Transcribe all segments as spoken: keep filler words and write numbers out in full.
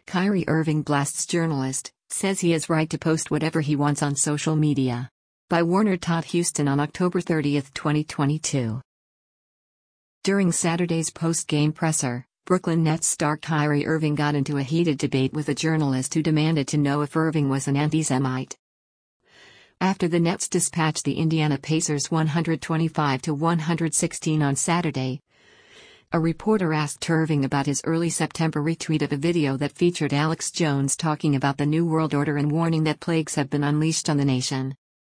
Kyrie Irving blasts journalist, says he has right to post whatever he wants on social media. By Warner Todd Houston on October thirtieth, twenty twenty-two. During Saturday's post-game presser, Brooklyn Nets star Kyrie Irving got into a heated debate with a journalist who demanded to know if Irving was an anti-Semite. After the Nets dispatched the Indiana Pacers one twenty-five to one sixteen on Saturday, a reporter asked Irving about his early September retweet of a video that featured Alex Jones talking about the New World Order and warning that plagues have been unleashed on the nation.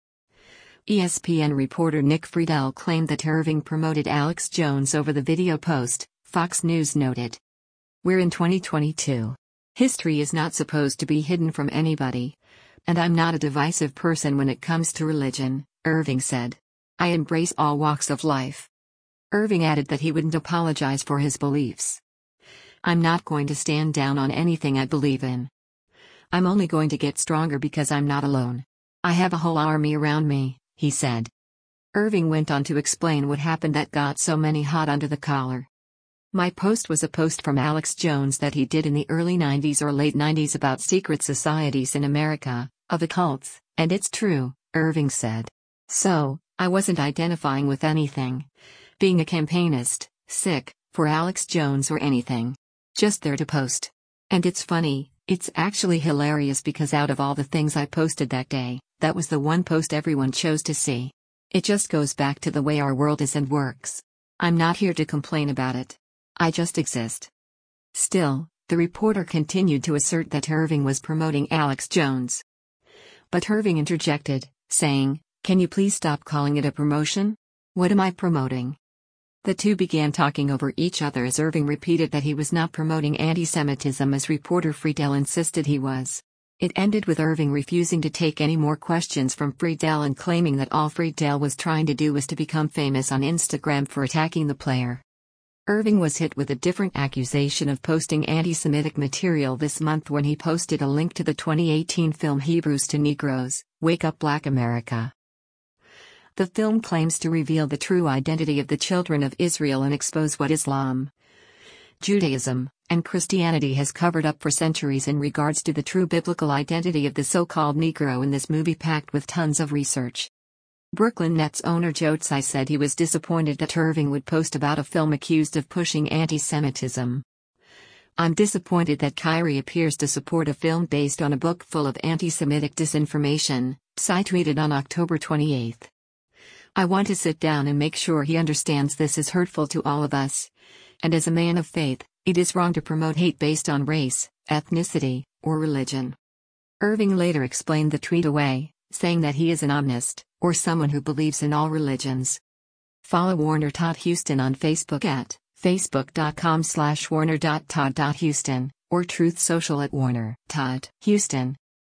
E S P N reporter Nick Friedel claimed that Irving promoted Alex Jones over the video post, Fox News noted. We're in twenty twenty-two. History is not supposed to be hidden from anybody. And I'm not a divisive person when it comes to religion, Irving said. I embrace all walks of life. Irving added that he wouldn't apologize for his beliefs. I'm not going to stand down on anything I believe in. I'm only going to get stronger because I'm not alone. I have a whole army around me, he said. Irving went on to explain what happened that got so many hot under the collar. My post was a post from Alex Jones that he did in the early nineties or late nineties about secret societies in America, of occults, and it's true, Irving said. So, I wasn't identifying with anything. Being a campaignist, sick, for Alex Jones or anything. Just there to post. And it's funny, it's actually hilarious because out of all the things I posted that day, that was the one post everyone chose to see. It just goes back to the way our world is and works. I'm not here to complain about it. I just exist. Still, the reporter continued to assert that Irving was promoting Alex Jones. But Irving interjected, saying, "Can you please stop calling it a promotion? What am I promoting?" The two began talking over each other as Irving repeated that he was not promoting anti-Semitism as reporter Friedel insisted he was. It ended with Irving refusing to take any more questions from Friedel and claiming that all Friedel was trying to do was to become famous on Instagram for attacking the player. Irving was hit with a different accusation of posting anti-Semitic material this month when he posted a link to the twenty eighteen film Hebrews to Negroes, Wake Up Black America. The film claims to reveal the true identity of the children of Israel and expose what Islam, Judaism, and Christianity has covered up for centuries in regards to the true biblical identity of the so-called Negro in this movie packed with tons of research. Brooklyn Nets owner Joe Tsai said he was disappointed that Irving would post about a film accused of pushing anti-Semitism. I'm disappointed that Kyrie appears to support a film based on a book full of anti-Semitic disinformation, Tsai tweeted on October twenty-eighth. I want to sit down and make sure he understands this is hurtful to all of us. And as a man of faith, it is wrong to promote hate based on race, ethnicity, or religion. Irving later explained the tweet away, saying that he is an omnist, or someone who believes in all religions. Follow Warner Todd Houston on Facebook at facebook.com slash warner.todd.houston, or Truth Social at Warner Todd Houston.